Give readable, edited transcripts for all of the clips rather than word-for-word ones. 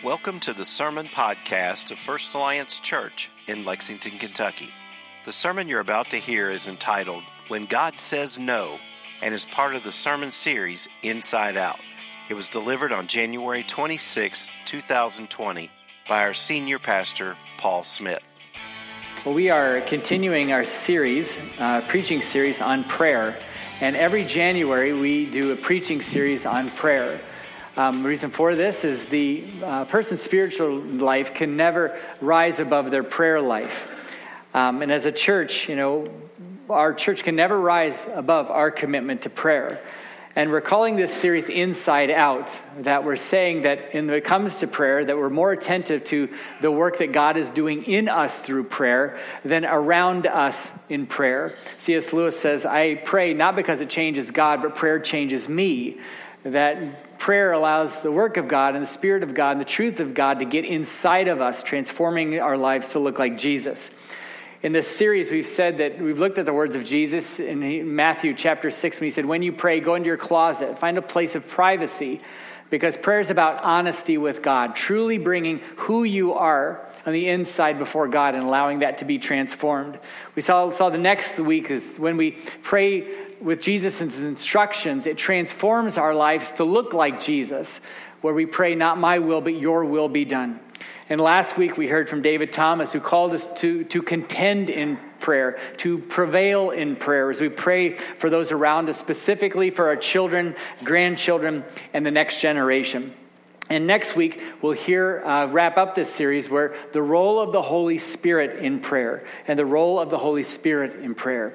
Welcome to the Sermon Podcast of First Alliance Church in Lexington, Kentucky. The sermon you're about to hear is entitled, When God Says No, and is part of the sermon series Inside Out. It was delivered on January 26, 2020 by our senior pastor, Paul Smith. Well, we are continuing our series, preaching series on prayer. And every January we do a preaching series on prayer. The reason for this is the person's spiritual life can never rise above their prayer life. And as a church, our church can never rise above our commitment to prayer. And we're calling this series Inside Out, that we're saying that when it comes to prayer, that we're more attentive to the work that God is doing in us through prayer than around us in prayer. C.S. Lewis says, I pray not because it changes God, but prayer changes me. That prayer allows the work of God and the Spirit of God and the truth of God to get inside of us, transforming our lives to look like Jesus. In this series, we've said that we've looked at the words of Jesus in Matthew chapter 6, when he said, when you pray, go into your closet, find a place of privacy, because prayer is about honesty with God, truly bringing who you are on the inside before God and allowing that to be transformed. We saw the next week is when we pray with Jesus' instructions, it transforms our lives to look like Jesus, where we pray, not my will, but your will be done. And last week we heard from David Thomas, who called us to contend in prayer, to prevail in prayer as we pray for those around us, specifically for our children, grandchildren, and the next generation. And next week we'll wrap up this series where the role of the Holy Spirit in prayer and the role of the Holy Spirit in prayer.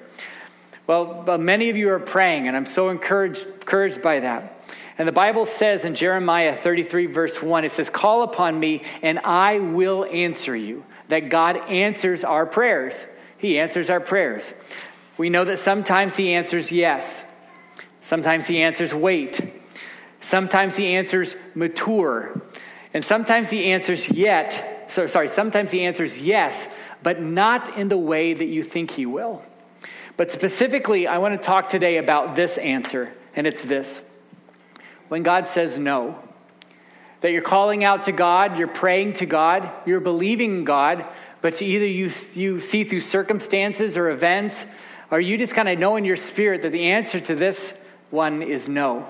Well, many of you are praying, and I'm so encouraged by that. And the Bible says in Jeremiah 33, verse 1, it says, call upon me, and I will answer you. That God answers our prayers. He answers our prayers. We know that sometimes he answers yes. Sometimes he answers wait. Sometimes he answers mature. And sometimes he answers sometimes he answers yes, but not in the way that you think he will. But specifically, I want to talk today about this answer, and it's this. When God says no, that you're calling out to God, you're praying to God, you're believing in God, but either you see through circumstances or events, or you just kind of know in your spirit that the answer to this one is no.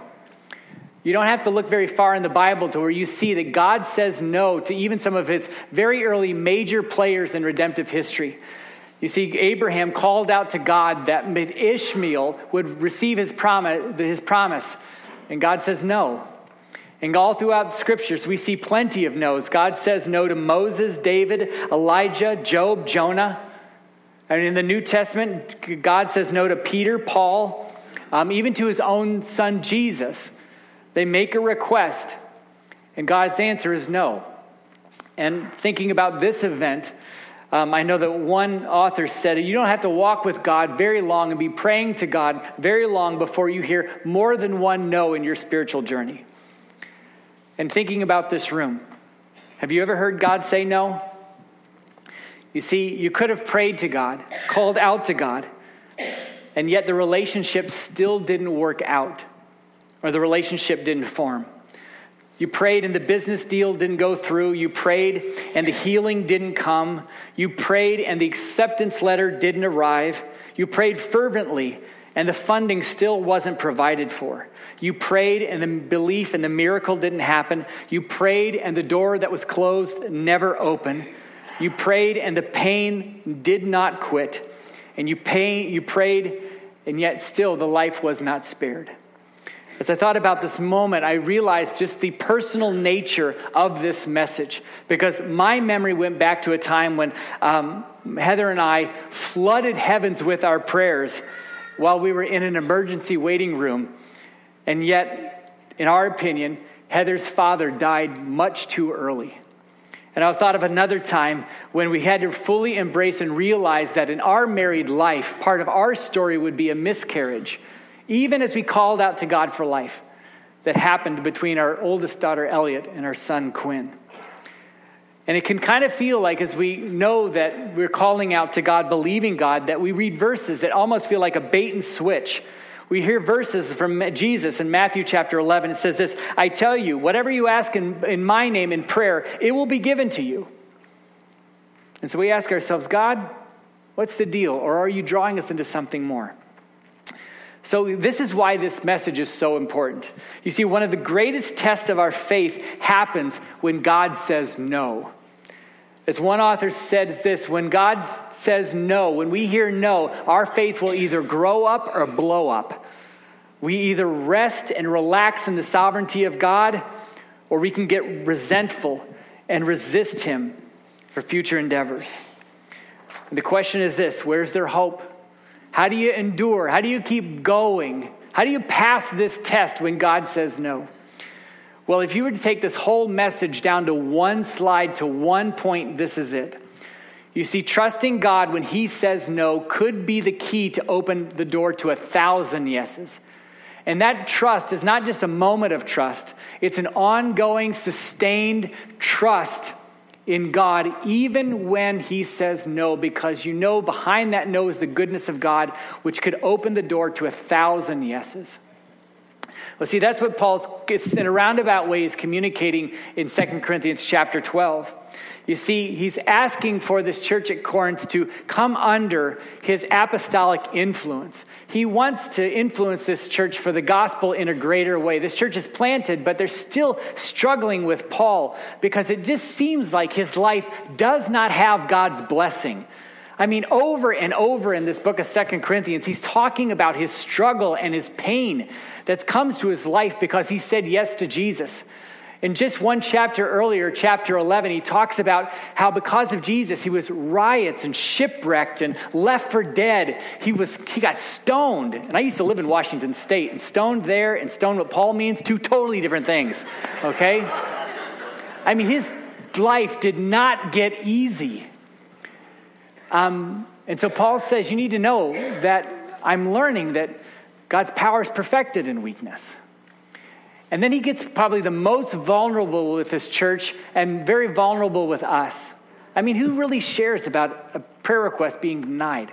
You don't have to look very far in the Bible to where you see that God says no to even some of his very early major players in redemptive history. You see, Abraham called out to God that Ishmael would receive his promise, and God says no. And all throughout the scriptures, we see plenty of no's. God says no to Moses, David, Elijah, Job, Jonah. And in the New Testament, God says no to Peter, Paul, even to his own son, Jesus. They make a request, and God's answer is no. And thinking about this event, I know that one author said, you don't have to walk with God very long and be praying to God very long before you hear more than one no in your spiritual journey. And thinking about this room, have you ever heard God say no? You see, you could have prayed to God, called out to God, and yet the relationship still didn't work out, or the relationship didn't form. You prayed and the business deal didn't go through. You prayed and the healing didn't come. You prayed and the acceptance letter didn't arrive. You prayed fervently and the funding still wasn't provided for. You prayed and the belief and the miracle didn't happen. You prayed and the door that was closed never opened. You prayed and the pain did not quit. And you prayed and yet still the life was not spared. As I thought about this moment, I realized just the personal nature of this message, because my memory went back to a time when Heather and I flooded heavens with our prayers while we were in an emergency waiting room. And yet, in our opinion, Heather's father died much too early. And I thought of another time when we had to fully embrace and realize that in our married life, part of our story would be a miscarriage. Even as we called out to God for life that happened between our oldest daughter, Elliot, and our son, Quinn. And it can kind of feel like, as we know that we're calling out to God, believing God, that we read verses that almost feel like a bait and switch, We hear verses from Jesus in Matthew chapter 11. It says this, I tell you, whatever you ask in my name in prayer, it will be given to you. And so we ask ourselves, God, what's the deal? Or are you drawing us into something more? So this is why this message is so important. You see, one of the greatest tests of our faith happens when God says no. As one author said this, when God says no, when we hear no, our faith will either grow up or blow up. We either rest and relax in the sovereignty of God, or we can get resentful and resist him for future endeavors. And the question is this, where's their hope? How do you endure? How do you keep going? How do you pass this test when God says no? Well, if you were to take this whole message down to one slide, to one point, this is it. You see, trusting God when he says no could be the key to open the door to 1,000 yeses. And that trust is not just a moment of trust. It's an ongoing, sustained trust in God, even when he says no, because you know behind that no is the goodness of God, which could open the door to 1,000 yeses. Well, see, that's what Paul's, in a roundabout way, is communicating in 2 Corinthians chapter 12. You see, he's asking for this church at Corinth to come under his apostolic influence. He wants to influence this church for the gospel in a greater way. This church is planted, but they're still struggling with Paul because it just seems like his life does not have God's blessing. I mean, over and over in this book of 2 Corinthians, he's talking about his struggle and his pain that comes to his life because he said yes to Jesus. In just one chapter earlier, chapter 11, he talks about how because of Jesus, he was riots and shipwrecked and left for dead. He got stoned. And I used to live in Washington State, and stoned there and stoned what Paul means, two totally different things, okay? I mean, his life did not get easy. And so Paul says, you need to know that I'm learning that God's power is perfected in weakness. And then he gets probably the most vulnerable with this church and very vulnerable with us. I mean, who really shares about a prayer request being denied?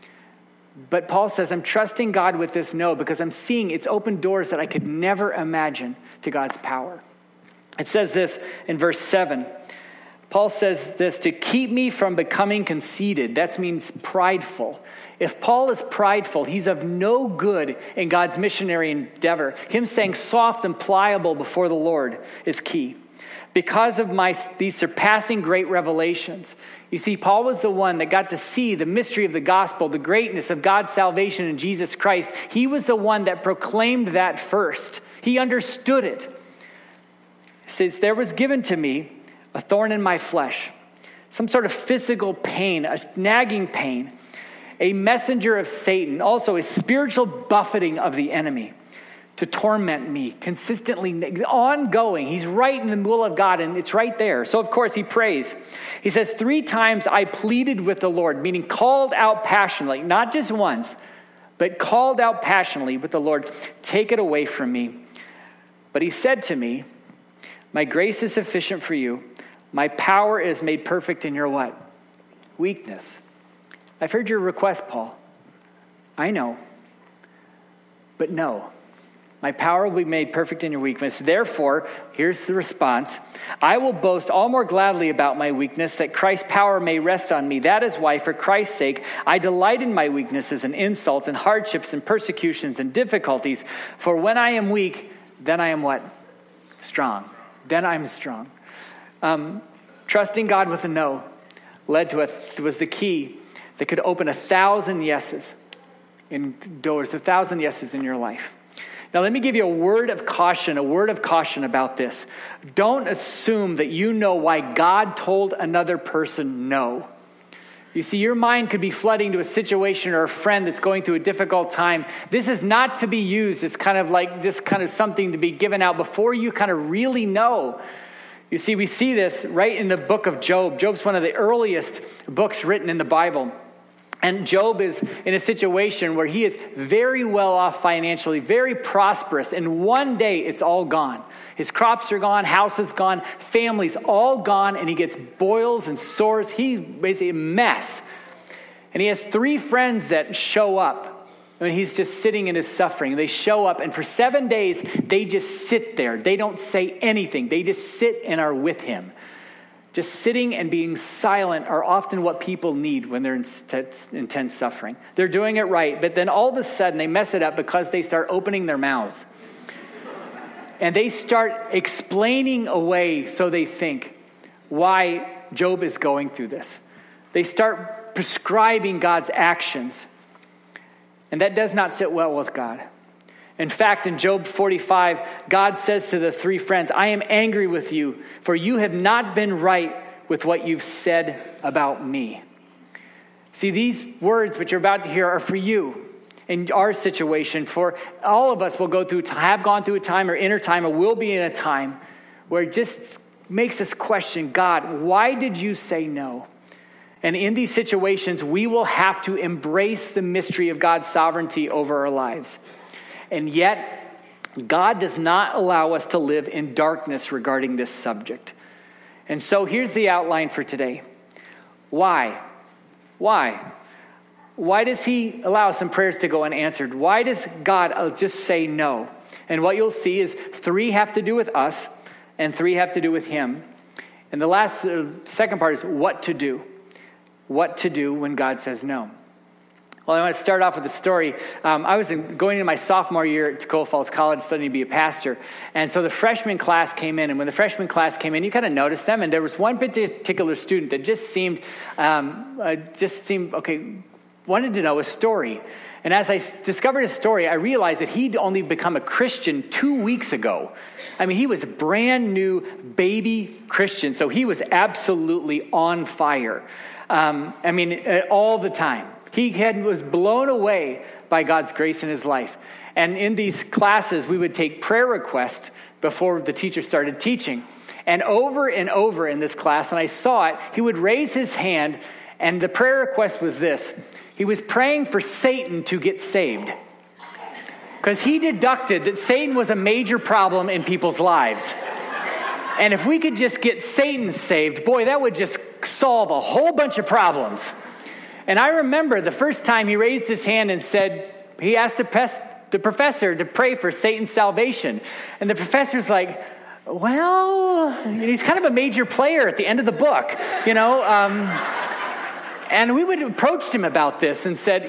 But Paul says, I'm trusting God with this no because I'm seeing it's opened doors that I could never imagine to God's power. It says this in verse 7. Paul says this, to keep me from becoming conceited. That means prideful. If Paul is prideful, he's of no good in God's missionary endeavor. Him saying soft and pliable before the Lord is key. Because of these surpassing great revelations. You see, Paul was the one that got to see the mystery of the gospel, the greatness of God's salvation in Jesus Christ. He was the one that proclaimed that first. He understood it. It says, there was given to me a thorn in my flesh, some sort of physical pain, a nagging pain, a messenger of Satan, also a spiritual buffeting of the enemy to torment me consistently, ongoing. He's right in the will of God, and it's right there. So, of course, he prays. He says, 3 times I pleaded with the Lord, meaning called out passionately, not just once, but called out passionately with the Lord, take it away from me. But he said to me, my grace is sufficient for you. My power is made perfect in your what? Weakness. I've heard your request, Paul. I know. But no. My power will be made perfect in your weakness. Therefore, here's the response. I will boast all more gladly about my weakness, that Christ's power may rest on me. That is why, for Christ's sake, I delight in my weaknesses and insults and hardships and persecutions and difficulties. For when I am weak, then I am what? Strong. Then I'm strong. Trusting God with a no was the key that could open 1,000 yeses in doors, 1,000 yeses in your life. Now, let me give you a word of caution about this. Don't assume that you know why God told another person no. You see, your mind could be flooding to a situation or a friend that's going through a difficult time. This is not to be used as kind of something to be given out before you kind of really know. You see, we see this right in the book of Job. Job's one of the earliest books written in the Bible. And Job is in a situation where he is very well off financially, very prosperous. And one day it's all gone. His crops are gone, house is gone, family's all gone, and he gets boils and sores. He's basically a mess. And he has 3 friends that show up. when he's just sitting in his suffering. They show up, and for 7 days, they just sit there. They don't say anything. They just sit and are with him. Just sitting and being silent are often what people need when they're in intense suffering. They're doing it right, but then all of a sudden they mess it up because they start opening their mouths. And they start explaining away, so they think, why Job is going through this. They start prescribing God's actions. And that does not sit well with God. In fact, in Job 45, God says to the three friends, I am angry with you, for you have not been right with what you've said about me. See, these words which you're about to hear are for you in our situation. For all of us will have gone through a time or in a time or will be in a time where it just makes us question, God, why did you say no? And in these situations, we will have to embrace the mystery of God's sovereignty over our lives. And yet, God does not allow us to live in darkness regarding this subject. And so here's the outline for today. Why? Why? Why does he allow some prayers to go unanswered? Why does God just say no? And what you'll see is 3 have to do with us, and 3 have to do with him. And the second part is what to do. What to do when God says no. Well, I want to start off with a story. I was going into my sophomore year at Tacoma Falls College studying to be a pastor. And so the freshman class came in. And when the freshman class came in, you kind of noticed them. And there was one particular student that just seemed wanted to know a story. And as I discovered his story, I realized that he'd only become a Christian 2 weeks ago. I mean, he was a brand new baby Christian. So he was absolutely on fire. All the time. He was blown away by God's grace in his life. And in these classes, we would take prayer requests before the teacher started teaching. And over in this class, and I saw it, he would raise his hand, and the prayer request was this. He was praying for Satan to get saved. Because he deducted that Satan was a major problem in people's lives. And if we could just get Satan saved, boy, that would just solve a whole bunch of problems. And I remember the first time he raised his hand and said, he asked the professor to pray for Satan's salvation. And the professor's like, well, he's kind of a major player at the end of the book, and we would approach him about this and said,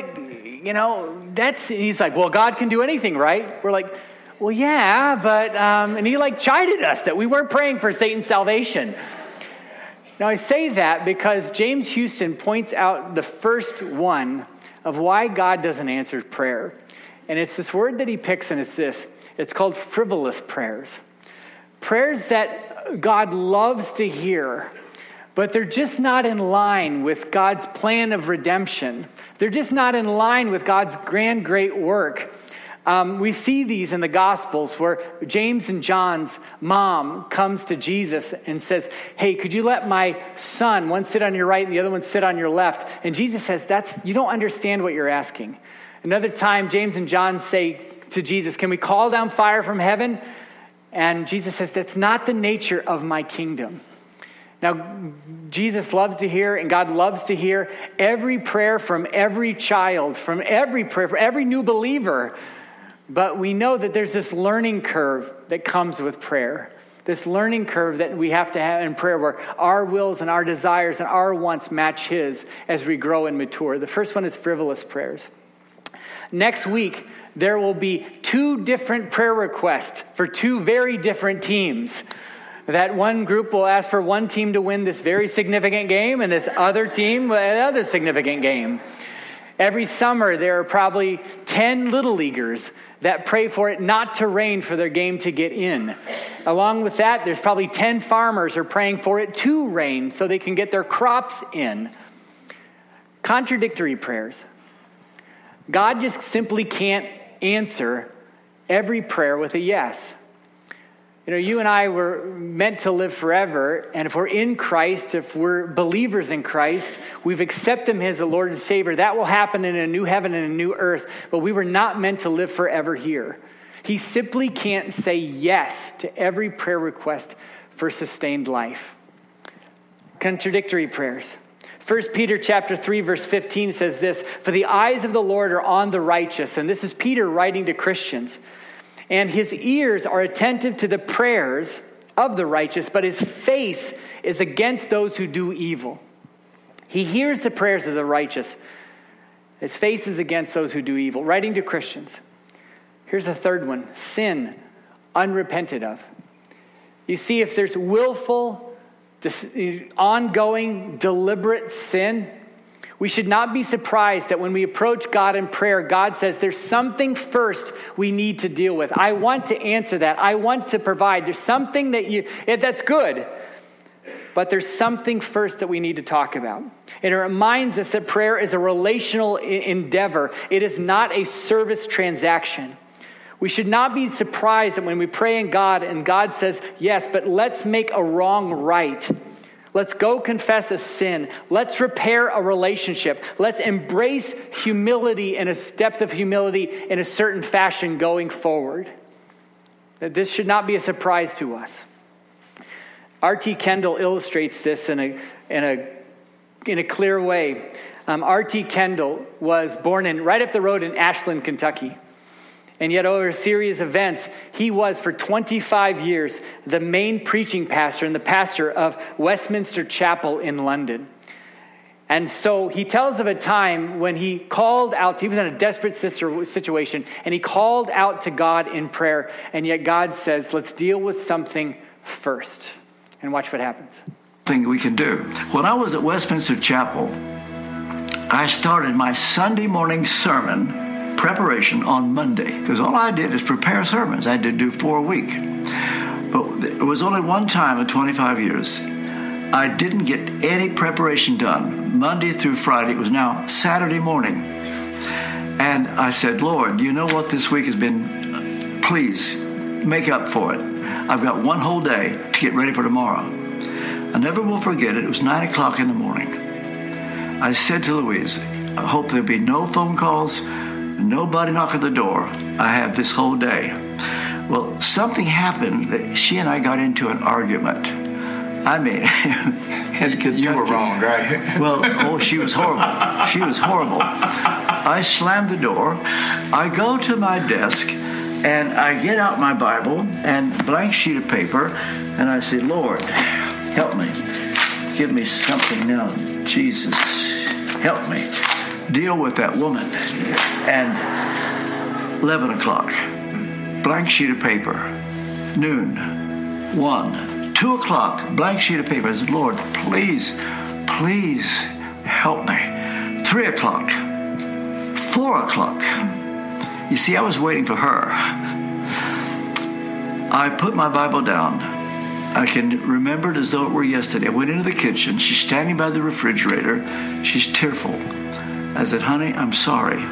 he's like, well, God can do anything, right? We're like, well, yeah, but, and he chided us that we weren't praying for Satan's salvation. Now, I say that because James Houston points out the first one of why God doesn't answer prayer. And it's this word that he picks, and it's this. It's called frivolous prayers. Prayers that God loves to hear, but they're just not in line with God's plan of redemption. They're just not in line with God's grand, great work. We see these in the Gospels where James and John's mom comes to Jesus and says, hey, could you let my son, one sit on your right and the other one sit on your left? And Jesus says, you don't understand what you're asking. Another time, James and John say to Jesus, can we call down fire from heaven? And Jesus says, that's not the nature of my kingdom. Now, Jesus loves to hear, and God loves to hear every prayer from every child, from every prayer, for every new believer. But we know that there's this learning curve that comes with prayer. This learning curve that we have to have in prayer where our wills and our desires and our wants match his as we grow and mature. The first one is frivolous prayers. Next week, there will be 2 different prayer requests for 2 very different teams. That one group will ask for one team to win this very significant game and this other team another significant game. Every summer, there are probably 10 little leaguers that pray for it not to rain for their game to get in. Along with that, there's probably 10 farmers who are praying for it to rain so they can get their crops in. Contradictory prayers. God just simply can't answer every prayer with a yes. You and I were meant to live forever, and if we're in Christ, if we're believers in Christ, we've accepted him as the Lord and Savior, that will happen in a new heaven and a new earth, but we were not meant to live forever here. He simply can't say yes to every prayer request for sustained life. Contradictory prayers. 1 Peter chapter 3, verse 15 says this, "For the eyes of the Lord are on the righteous." And this is Peter writing to Christians. "And his ears are attentive to the prayers of the righteous, but his face is against those who do evil." He hears the prayers of the righteous. His face is against those who do evil. Writing to Christians. Here's the third one. Sin unrepented of. You see, if there's willful, ongoing, deliberate sin, we should not be surprised that when we approach God in prayer, God says there's something first we need to deal with. I want to answer that. I want to provide. There's something that's good. But there's something first that we need to talk about. And it reminds us that prayer is a relational endeavor. It is not a service transaction. We should not be surprised that when we pray in God and God says, yes, but let's make a wrong right. Let's go confess a sin. Let's repair a relationship. Let's embrace humility and a depth of humility in a certain fashion going forward. That this should not be a surprise to us. R.T. Kendall illustrates this in a clear way. R.T. Kendall was born right up the road in Ashland, Kentucky. And yet over a series of events, he was for 25 years the main preaching pastor and the pastor of Westminster Chapel in London. And so he tells of a time when he called out, he was in a desperate situation, and he called out to God in prayer. And yet God says, let's deal with something first. And watch what happens. Thing we can do. When I was at Westminster Chapel, I started my Sunday morning sermon preparation on Monday, because all I did is prepare sermons. I had to do 4 a week. But it was only one time in 25 years I didn't get any preparation done. Monday through Friday. It was now Saturday morning. And I said, Lord, you know what this week has been? Please make up for it. I've got one whole day to get ready for tomorrow. I never will forget it. It was 9 o'clock in the morning. I said to Louise, I hope there'll be no phone calls, nobody knock at the door. I have this whole day. Well, something happened that she and I got into an argument. I mean, you were wrong, right? Well, she was horrible. She was horrible. I slammed the door. I go to my desk, and I get out my Bible and blank sheet of paper, and I say, Lord, help me. Give me something now. Jesus, help me. Deal with that woman. And 11 o'clock, blank sheet of paper. Noon, 1, 2 o'clock, blank sheet of paper. I said, Lord, please help me. 3 o'clock, 4 o'clock. You see, I was waiting for her. I put my Bible down. I can remember it as though it were yesterday. I went into the kitchen. She's standing by the refrigerator. She's tearful. I said, honey, I'm sorry.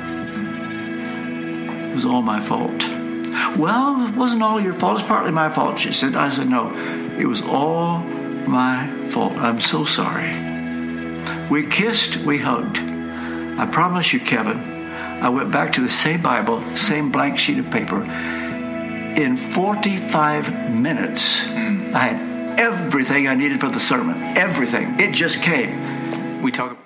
It was all my fault. Well, it wasn't all your fault. It's partly my fault, she said. I said, no, it was all my fault. I'm so sorry. We kissed, we hugged. I promise you, Kevin, I went back to the same Bible, same blank sheet of paper. In 45 minutes, I had everything I needed for the sermon. Everything. It just came. We talk.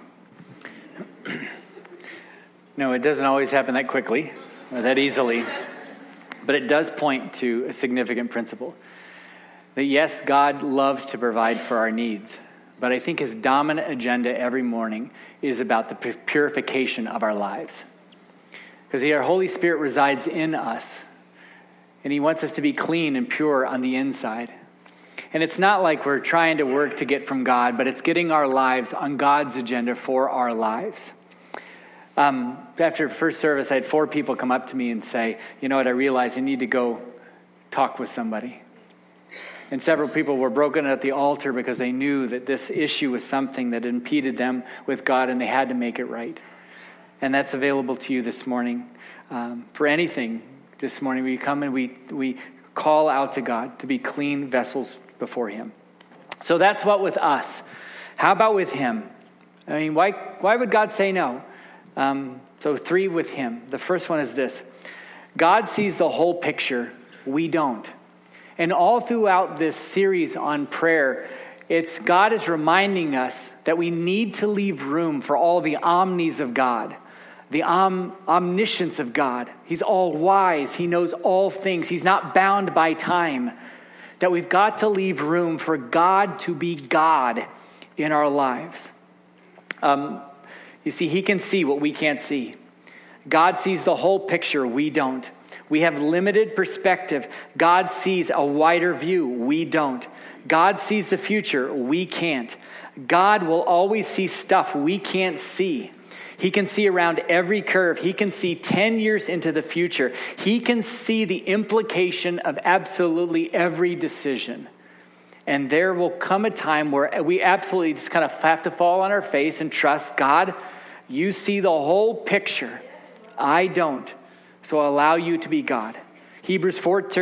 No, it doesn't always happen that quickly or that easily. But it does point to a significant principle. That yes, God loves to provide for our needs. But I think his dominant agenda every morning is about the purification of our lives. Because our Holy Spirit resides in us. And he wants us to be clean and pure on the inside. And it's not like we're trying to work to get from God, but it's getting our lives on God's agenda for our lives. After first service, I had 4 people come up to me and say, you know what, I realized I need to go talk with somebody. And several people were broken at the altar because they knew that this issue was something that impeded them with God and they had to make it right. And that's available to you this morning. For anything this morning, we come and we call out to God to be clean vessels before him. So that's what with us. How about with him? I mean, why would God say no? So 3 with him. The first one is this. God sees the whole picture. We don't. And all throughout this series on prayer, it's God is reminding us that we need to leave room for all the omnis of God, the omniscience of God. He's all wise. He knows all things. He's not bound by time. That we've got to leave room for God to be God in our lives. You see, he can see what we can't see. God sees the whole picture. We don't. We have limited perspective. God sees a wider view. We don't. God sees the future. We can't. God will always see stuff we can't see. He can see around every curve. He can see 10 years into the future. He can see the implication of absolutely every decision. And there will come a time where we absolutely just kind of have to fall on our face and trust God. You see the whole picture. I don't. So I'll allow you to be God. Hebrews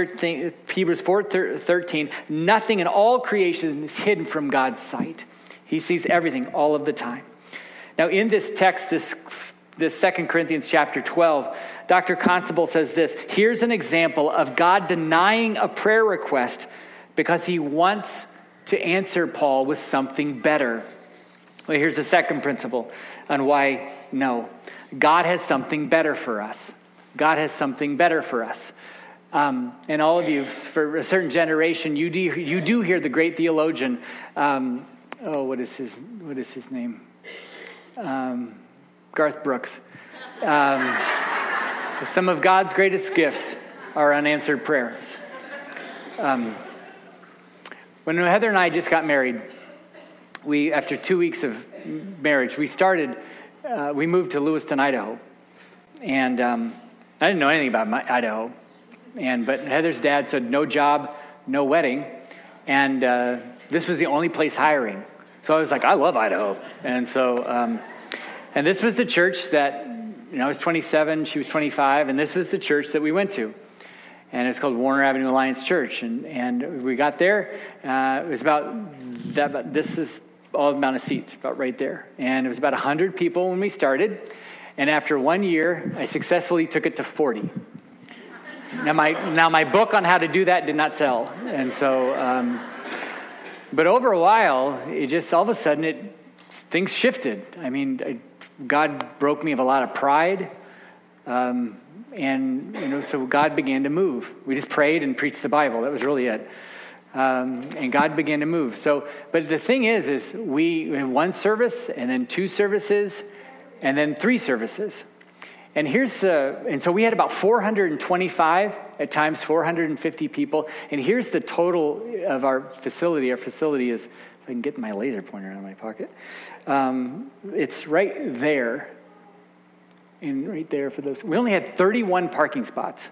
4:13, nothing in all creation is hidden from God's sight. He sees everything all of the time. Now, in this text, this 2 Corinthians chapter 12, Dr. Constable says this: here's an example of God denying a prayer request because he wants to answer Paul with something better. Well, here's the second principle on why no. God has something better for us. God has something better for us. And all of you, for a certain generation, you do hear the great theologian. What is his name? Garth Brooks. Some of God's greatest gifts are unanswered prayers. When Heather and I just got married, after 2 weeks of marriage, we moved to Lewiston, Idaho. And I didn't know anything about Idaho. But Heather's dad said, no job, no wedding. And this was the only place hiring. So I was like, I love Idaho. And so, and this was the church that, I was 27, she was 25, and this was the church that we went to. And it's called Warner Avenue Alliance Church. And we got there, it was this is all the amount of seats, about right there. And it was about 100 people when we started. And after 1 year, I successfully took it to 40. Now my book on how to do that did not sell. And so, but over a while, it just, all of a sudden, things shifted. I mean, God broke me of a lot of pride. So God began to move. We just prayed and preached the Bible. That was really it. And God began to move. So, but the thing is we had one service and then 2 services and then 3 services. And so we had about 425, at times 450 people. And here's the total of our facility. Our facility is, if I can get my laser pointer out of my pocket, it's right there. And right there for those. We only had 31 parking spots.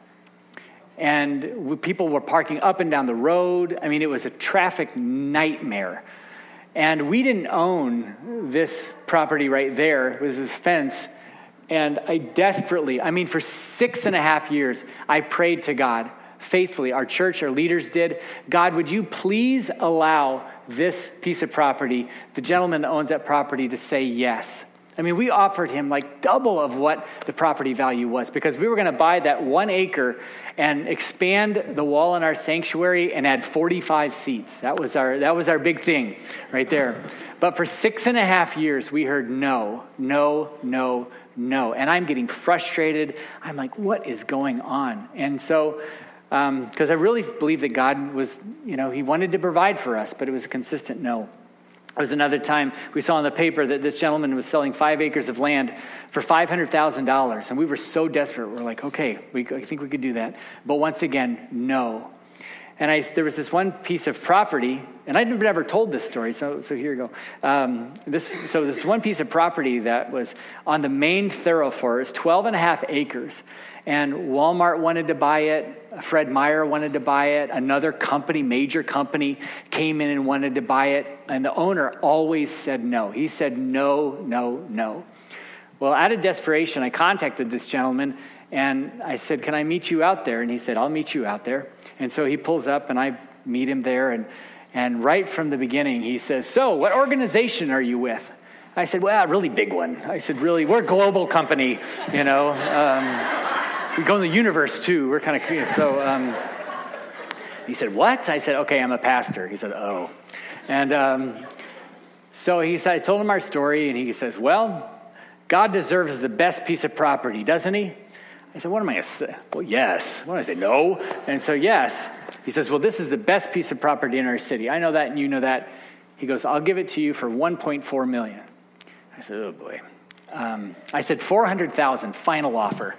And people were parking up and down the road. I mean, it was a traffic nightmare. And we didn't own this property right there. It was this fence. And I desperately, for 6.5 years, I prayed to God faithfully. Our church, our leaders did. God, would you please allow this piece of property, the gentleman that owns that property, to say yes? We offered him like double of what the property value was because we were going to buy that 1 acre and expand the wall in our sanctuary and add 45 seats. That was our big thing right there. But for 6.5 years, we heard no. And I'm getting frustrated. I'm like, what is going on? And so, because I really believe that God was, he wanted to provide for us, but it was a consistent no. There was another time we saw in the paper that this gentleman was selling 5 acres of land for $500,000. And we were so desperate. We're like, okay, I think we could do that. But once again, no. And there was this one piece of property, and I'd never told this story, so here you go. This one piece of property that was on the main thoroughfare is 12.5 acres. And Walmart wanted to buy it. Fred Meyer wanted to buy it. Another company, major company, came in and wanted to buy it. And the owner always said no. He said no. Well, out of desperation, I contacted this gentleman, and I said, can I meet you out there? And he said, I'll meet you out there. And so he pulls up, and I meet him there. And right from the beginning, he says, so what organization are you with? I said, well, a really big one. I said, really, we're a global company, We go in the universe, too. We're kind of, so He said, what? I said, okay, I'm a pastor. He said, oh. And so he said, I told him our story, and he says, well, God deserves the best piece of property, doesn't he? I said, what am I going to say? Well, yes. What did I say? No. And so, yes. He says, well, this is the best piece of property in our city. I know that, and you know that. He goes, I'll give it to you for $1.4 million. I said, oh, boy. I said, $400,000, final offer.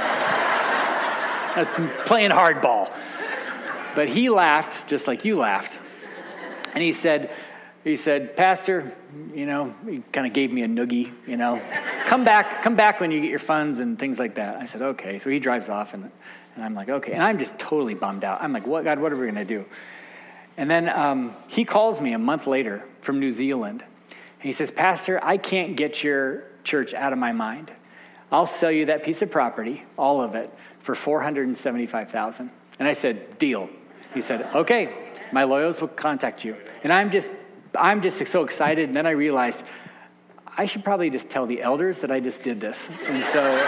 I was playing hardball. But he laughed, just like you laughed. And he said, Pastor, he kind of gave me a noogie, come back when you get your funds and things like that. I said, okay. So he drives off, and I'm like, okay. And I'm just totally bummed out. I'm like, what, God, what are we going to do? And then he calls me a month later from New Zealand. And he says, Pastor, I can't get your church out of my mind. I'll sell you that piece of property, all of it, for $475,000. And I said, deal. He said, okay, my lawyers will contact you. And I'm just so excited. And then I realized I should probably just tell the elders that I just did this. And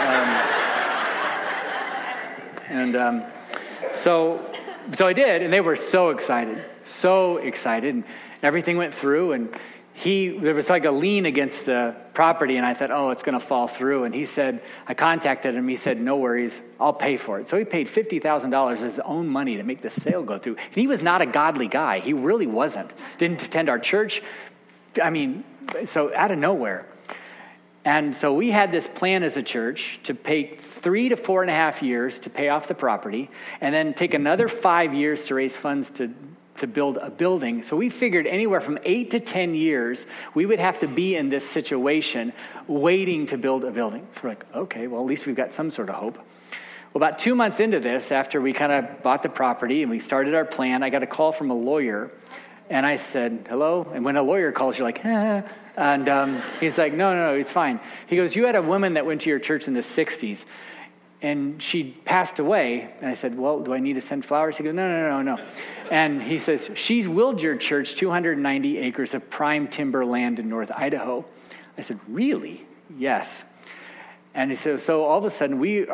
so I did, and they were so excited. And everything went through, and there was like a lien against the property, and I thought, oh, it's going to fall through. And he said, I contacted him. He said, no worries, I'll pay for it. So he paid $50,000 of his own money to make the sale go through. And he was not a godly guy. He really wasn't. Didn't attend our church. So out of nowhere. And so we had this plan as a church to pay 3 to 4.5 years to pay off the property, and then take another 5 years to raise funds to build a building. So we figured anywhere from 8 to 10 years, we would have to be in this situation waiting to build a building. So we're like, okay, well, at least we've got some sort of hope. Well, about 2 months into this, after we kind of bought the property and we started our plan, I got a call from a lawyer, and I said, hello? And when a lawyer calls, you're like, And he's like, no, it's fine. He goes, you had a woman that went to your church in the 60s, and she passed away. And I said, well, do I need to send flowers? He goes, no. And he says, she's willed your church 290 acres of prime timber land in North Idaho. I said, really? Yes. And he said, so all of a sudden we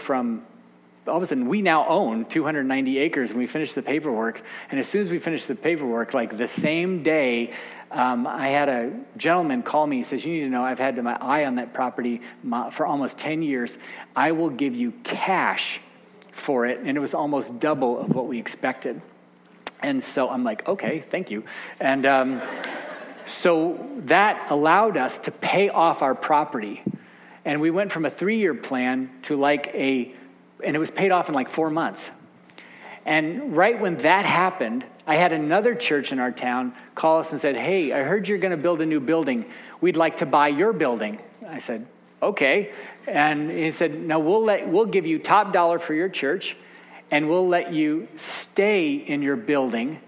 now own 290 acres, and we finished the paperwork. And as soon as we finished the paperwork, like the same day, I had a gentleman call me. He says, you need to know, I've had my eye on that property for almost 10 years. I will give you cash for it. And it was almost double of what we expected. And so I'm like, okay, thank you. And so that allowed us to pay off our property. And we went from a 3-year plan to and it was paid off in like 4 months. And right when that happened, I had another church in our town call us and said, hey, I heard you're going to build a new building. We'd like to buy your building. I said, okay. And he said, no, we'll give you top dollar for your church, and we'll let you stay in your building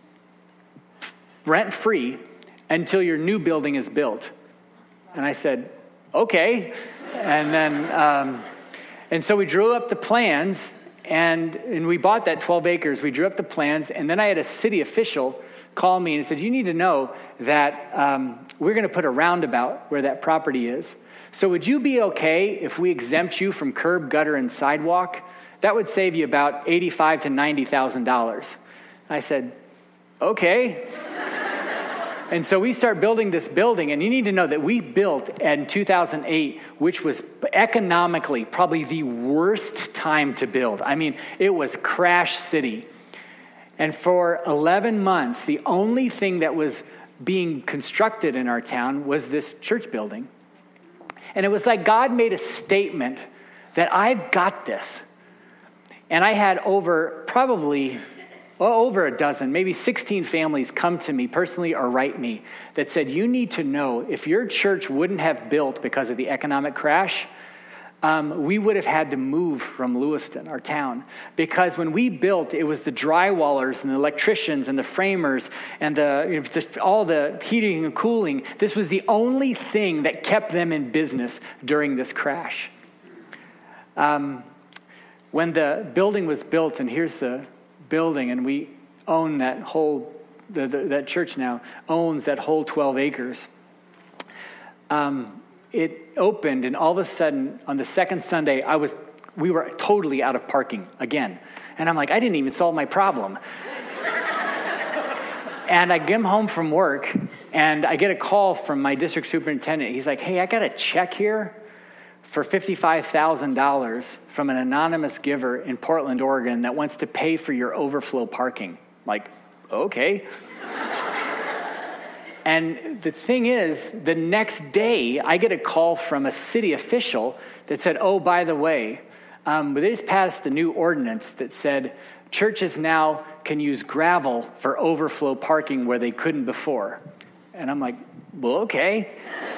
rent-free until your new building is built. And I said, okay. And then, and so we drew up the plans, and we bought that 12 acres. We drew up the plans, and then I had a city official call me and said, you need to know that we're going to put a roundabout where that property is. So would you be okay if we exempt you from curb, gutter, and sidewalk? That would save you about $85,000 to $90,000. I said, okay. And so we start building this building, and you need to know that we built in 2008, which was economically probably the worst time to build. I mean, it was crash city. And for 11 months, the only thing that was being constructed in our town was this church building. And it was like God made a statement that I've got this. And I had over a dozen, maybe 16 families come to me personally or write me that said, you need to know if your church wouldn't have built because of the economic crash, we would have had to move from Lewiston, our town. Because when we built, it was the drywallers and the electricians and the framers and all the heating and cooling. This was the only thing that kept them in business during this crash. When the building was built, and here's the building, and we own that whole, that church now owns that whole 12 acres. It opened, and all of a sudden, on the second Sunday, we were totally out of parking again. And I'm like, I didn't even solve my problem. And I get home from work, and I get a call from my district superintendent. He's like, hey, I got a check here for $55,000 from an anonymous giver in Portland, Oregon that wants to pay for your overflow parking. I'm like, okay. And the thing is, the next day, I get a call from a city official that said, oh, by the way, they just passed a new ordinance that said churches now can use gravel for overflow parking where they couldn't before. And I'm like, well, okay.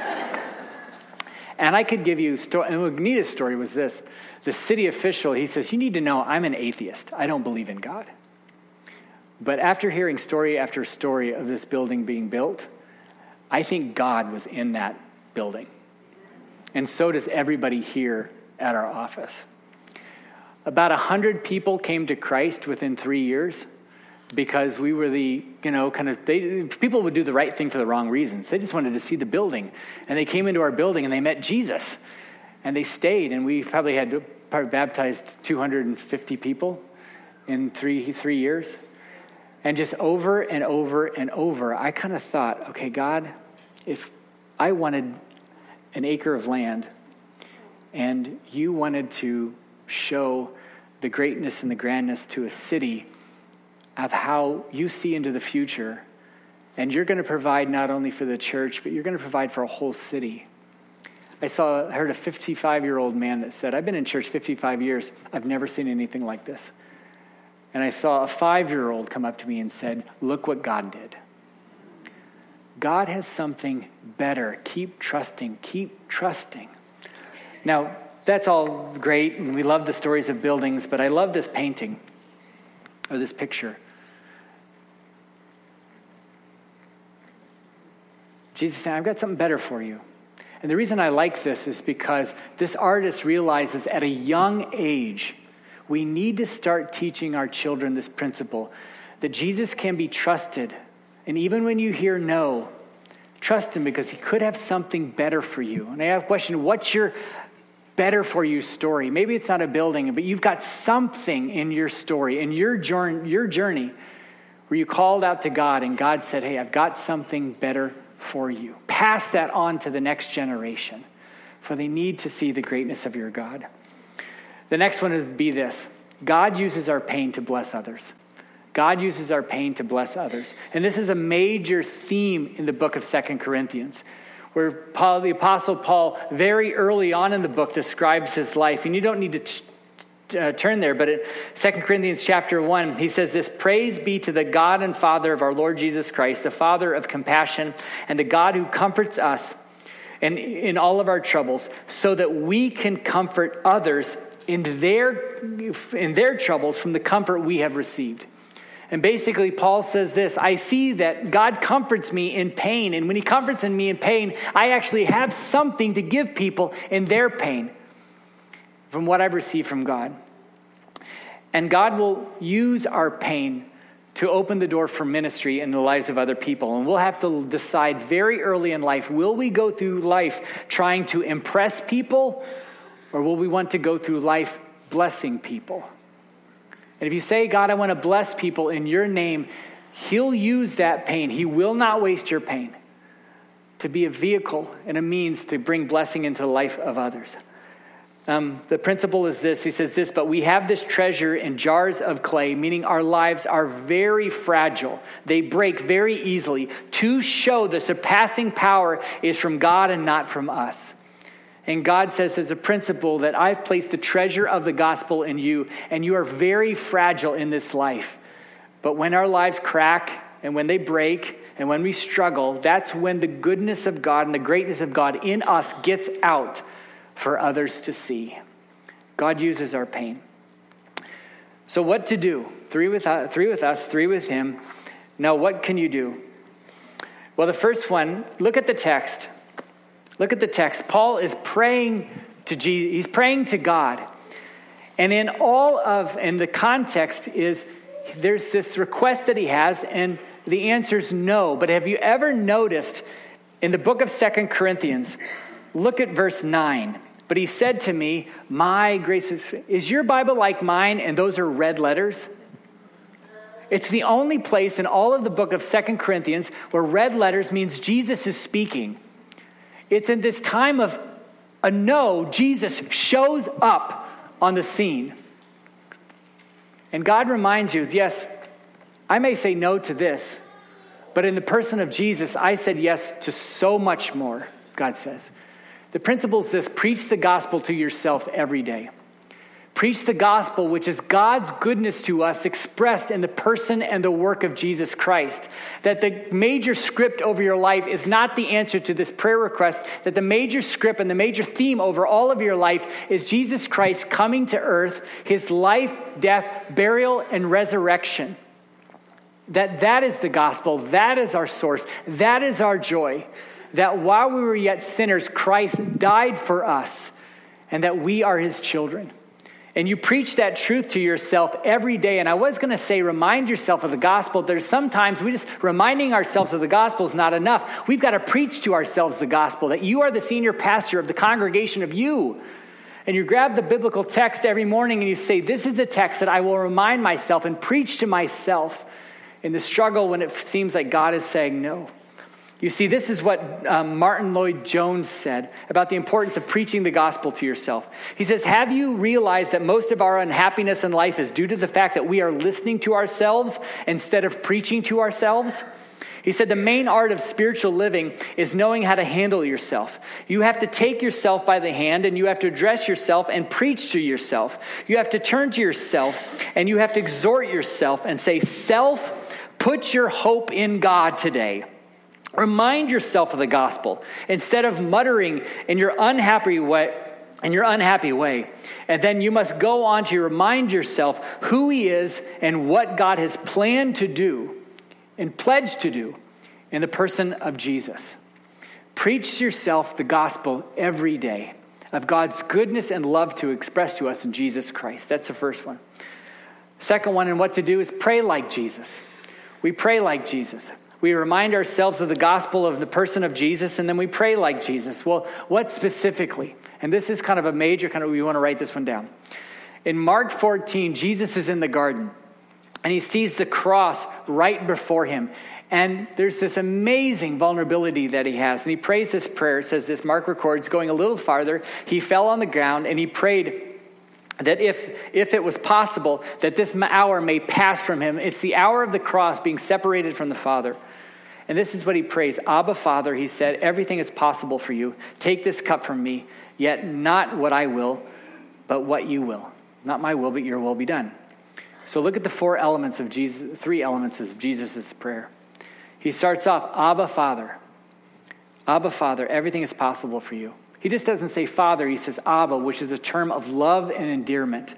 And I could give you a story. And Agnita's story was this. The city official, he says, you need to know I'm an atheist. I don't believe in God. But after hearing story after story of this building being built, I think God was in that building. And so does everybody here at our office. About 100 people came to Christ within 3 years because we were people would do the right thing for the wrong reasons. They just wanted to see the building. And they came into our building and they met Jesus. And they stayed, and we probably had baptized 250 people in three years. And just over and over and over, I kind of thought, okay, God, if I wanted an acre of land and you wanted to show the greatness and the grandness to a city of how you see into the future, and you're going to provide not only for the church, but you're going to provide for a whole city. I heard a 55-year-old man that said, I've been in church 55 years. I've never seen anything like this. And I saw a 5-year-old come up to me and said, look what God did. God has something better. Keep trusting. Keep trusting. Now, that's all great, and we love the stories of buildings, but I love this painting, or this picture. Jesus said, I've got something better for you. And the reason I like this is because this artist realizes at a young age, we need to start teaching our children this principle, that Jesus can be trusted. And even when you hear no, trust him because he could have something better for you. And I have a question, what's your better for you story? Maybe it's not a building, but you've got something in your story, in your journey, where you called out to God and God said, hey, I've got something better for you. Pass that on to the next generation, for they need to see the greatness of your God. The next one would be this. God uses our pain to bless others. God uses our pain to bless others. And this is a major theme in the book of 2 Corinthians, where the Apostle Paul, very early on in the book, describes his life. And you don't need to turn there, but in 2 Corinthians chapter 1, he says this, praise be to the God and Father of our Lord Jesus Christ, the Father of compassion, and the God who comforts us in all of our troubles, so that we can comfort others in their troubles from the comfort we have received. And basically, Paul says this, I see that God comforts me in pain. And when he comforts me in pain, I actually have something to give people in their pain from what I've received from God. And God will use our pain to open the door for ministry in the lives of other people. And we'll have to decide very early in life, will we go through life trying to impress people, or will we want to go through life blessing people? And if you say, God, I want to bless people in your name, he'll use that pain. He will not waste your pain to be a vehicle and a means to bring blessing into the life of others. The principle is this. He says this, but we have this treasure in jars of clay, meaning our lives are very fragile. They break very easily to show the surpassing power is from God and not from us. And God says there's a principle that I've placed the treasure of the gospel in you, and you are very fragile in this life. But when our lives crack, and when they break, and when we struggle, that's when the goodness of God and the greatness of God in us gets out for others to see. God uses our pain. So what to do? 3 with us, 3 with him. Now, what can you do? Well, the first one, look at the text. Look at the text. Paul is praying to Jesus. He's praying to God. And in the context is, there's this request that he has, and the answer is no. But have you ever noticed in the book of 2 Corinthians, look at verse 9. but he said to me, my grace is your Bible like mine? And those are red letters. It's the only place in all of the book of 2 Corinthians where red letters means Jesus is speaking. It's in this time of a no, Jesus shows up on the scene. And God reminds you, yes, I may say no to this, but in the person of Jesus, I said yes to so much more, God says. The principle is this: preach the gospel to yourself every day. Preach the gospel, which is God's goodness to us expressed in the person and the work of Jesus Christ. That the major script over your life is not the answer to this prayer request. That the major script and the major theme over all of your life is Jesus Christ coming to earth, his life, death, burial, and resurrection. That is the gospel. That is our source. That is our joy. That while we were yet sinners, Christ died for us, and that we are his children. And you preach that truth to yourself every day. And I was going to say, remind yourself of the gospel. There's sometimes reminding ourselves of the gospel is not enough. We've got to preach to ourselves the gospel, that you are the senior pastor of the congregation of you. And you grab the biblical text every morning and you say, this is the text that I will remind myself and preach to myself in the struggle when it seems like God is saying no. You see, this is what Martin Lloyd-Jones said about the importance of preaching the gospel to yourself. He says, have you realized that most of our unhappiness in life is due to the fact that we are listening to ourselves instead of preaching to ourselves? He said, the main art of spiritual living is knowing how to handle yourself. You have to take yourself by the hand and you have to address yourself and preach to yourself. You have to turn to yourself and you have to exhort yourself and say, self, put your hope in God today. Remind yourself of the gospel instead of muttering in your unhappy way. And then you must go on to remind yourself who he is and what God has planned to do and pledged to do in the person of Jesus. Preach to yourself the gospel every day of God's goodness and love to express to us in Jesus Christ. That's the first one. Second one, and what to do is pray like Jesus. We pray like Jesus. We remind ourselves of the gospel of the person of Jesus, and then we pray like Jesus. Well, what specifically? And this is kind of a major we want to write this one down. In Mark 14, Jesus is in the garden, and he sees the cross right before him. And there's this amazing vulnerability that he has. And he prays this prayer. It says this, Mark records, going a little farther, he fell on the ground, and he prayed that if it was possible, that this hour may pass from him. It's the hour of the cross, being separated from the Father. And this is what he prays. Abba, Father, he said, everything is possible for you. Take this cup from me, yet not what I will, but what you will. Not my will, but your will be done. So look at the three elements of Jesus' prayer. He starts off, Abba, Father. Abba, Father, everything is possible for you. He just doesn't say Father, he says Abba, which is a term of love and endearment.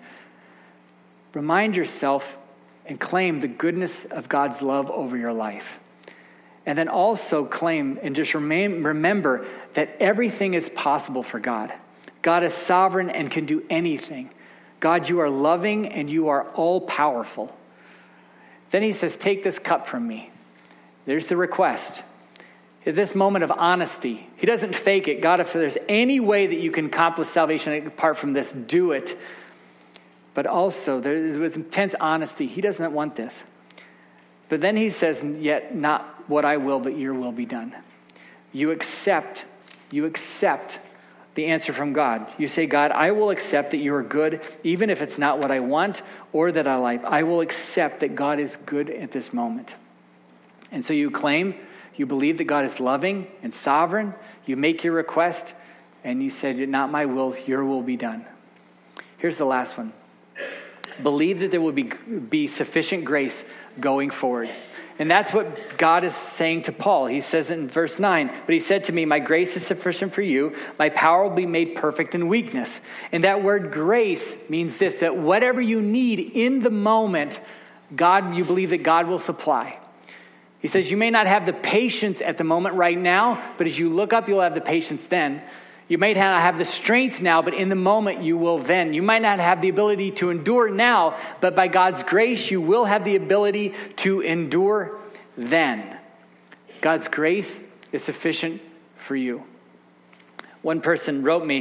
Remind yourself and claim the goodness of God's love over your life. And then also claim and just remember that everything is possible for God. God is sovereign and can do anything. God, you are loving and you are all-powerful. Then he says, take this cup from me. There's the request. At this moment of honesty, he doesn't fake it. God, if there's any way that you can accomplish salvation apart from this, do it. But also, with intense honesty, he doesn't want this. But then he says, yet not what I will, but your will be done. You accept the answer from God. You say, God, I will accept that you are good, even if it's not what I want or that I like. I will accept that God is good at this moment. And so you claim, you believe that God is loving and sovereign. You make your request, and you said, not my will, your will be done. Here's the last one. Believe that there will be sufficient grace going forward. And that's what God is saying to Paul. He says it in verse 9, but he said to me, my grace is sufficient for you. My power will be made perfect in weakness. And that word grace means this, that whatever you need in the moment, you believe that God will supply. He says you may not have the patience at the moment right now, but as you look up, you'll have the patience then. You may not have the strength now, but in the moment you will then. You might not have the ability to endure now, but by God's grace, you will have the ability to endure then. God's grace is sufficient for you. One person wrote me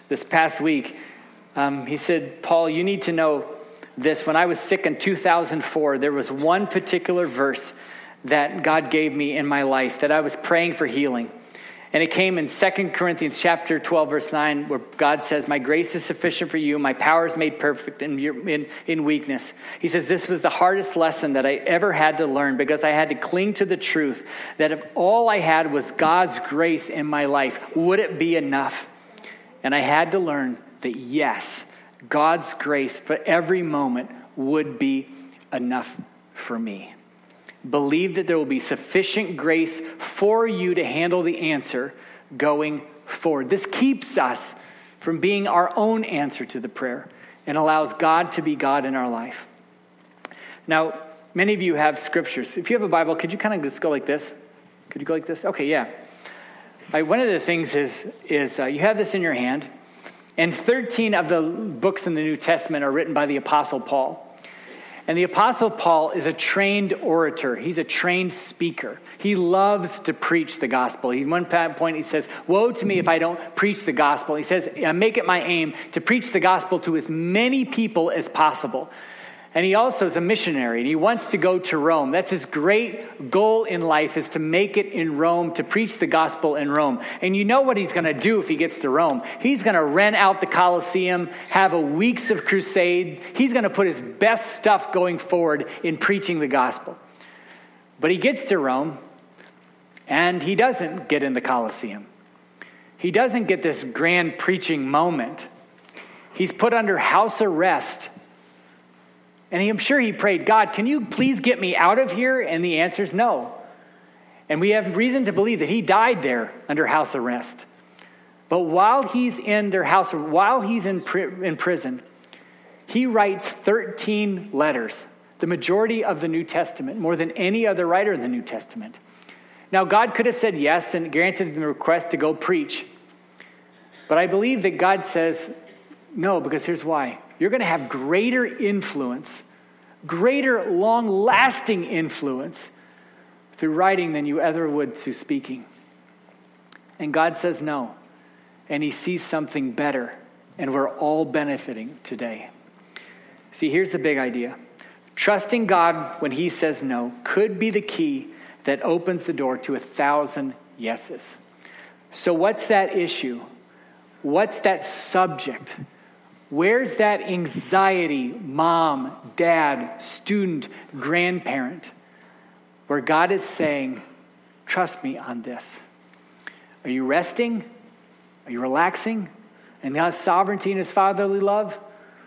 this past week. He said, Paul, you need to know this. When I was sick in 2004, there was one particular verse that God gave me in my life that I was praying for healing. And it came in 2 Corinthians chapter 12, verse 9, where God says, my grace is sufficient for you. My power is made perfect in weakness. He says, this was the hardest lesson that I ever had to learn, because I had to cling to the truth that if all I had was God's grace in my life, would it be enough? And I had to learn that yes, God's grace for every moment would be enough for me. Believe that there will be sufficient grace for you to handle the answer going forward. This keeps us from being our own answer to the prayer and allows God to be God in our life. Now, many of you have scriptures. If you have a Bible, could you kind of just go like this? Could you go like this? Okay, yeah. One of the things is you have this in your hand, and 13 of the books in the New Testament are written by the Apostle Paul. And the Apostle Paul is a trained orator. He's a trained speaker. He loves to preach the gospel. At one point he says, woe to me if I don't preach the gospel. He says, I make it my aim to preach the gospel to as many people as possible. And he also is a missionary, and he wants to go to Rome. That's his great goal in life, is to make it in Rome, to preach the gospel in Rome. And you know what he's going to do if he gets to Rome. He's going to rent out the Colosseum, have a weeks of crusade. He's going to put his best stuff going forward in preaching the gospel. But he gets to Rome, and he doesn't get in the Colosseum. He doesn't get this grand preaching moment. He's put under house arrest. And I'm sure he prayed, God, can you please get me out of here? And the answer is no. And we have reason to believe that he died there under house arrest. But while he's in prison, he writes 13 letters, the majority of the New Testament, more than any other writer in the New Testament. Now, God could have said yes and granted the request to go preach. But I believe that God says no, because here's why. You're going to have greater influence, greater long-lasting influence through writing than you ever would through speaking. And God says no. And he sees something better. And we're all benefiting today. See, here's the big idea. Trusting God when he says no could be the key that opens the door to 1,000 yeses. So what's that issue? What's that subject? Where's that anxiety, mom, dad, student, grandparent, where God is saying, trust me on this? Are you resting? Are you relaxing? And God's sovereignty and his fatherly love?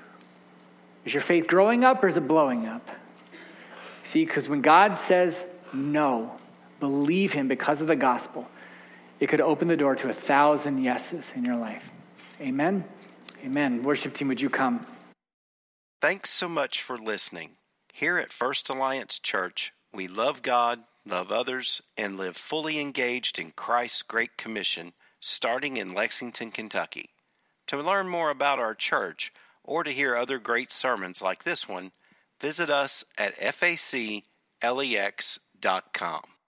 Is your faith growing up, or is it blowing up? See, because when God says no, believe him because of the gospel, it could open the door to 1,000 yeses in your life. Amen? Amen. Worship team, would you come? Thanks so much for listening. Here at First Alliance Church, we love God, love others, and live fully engaged in Christ's Great Commission, starting in Lexington, Kentucky. To learn more about our church, or to hear other great sermons like this one, visit us at faclex.com.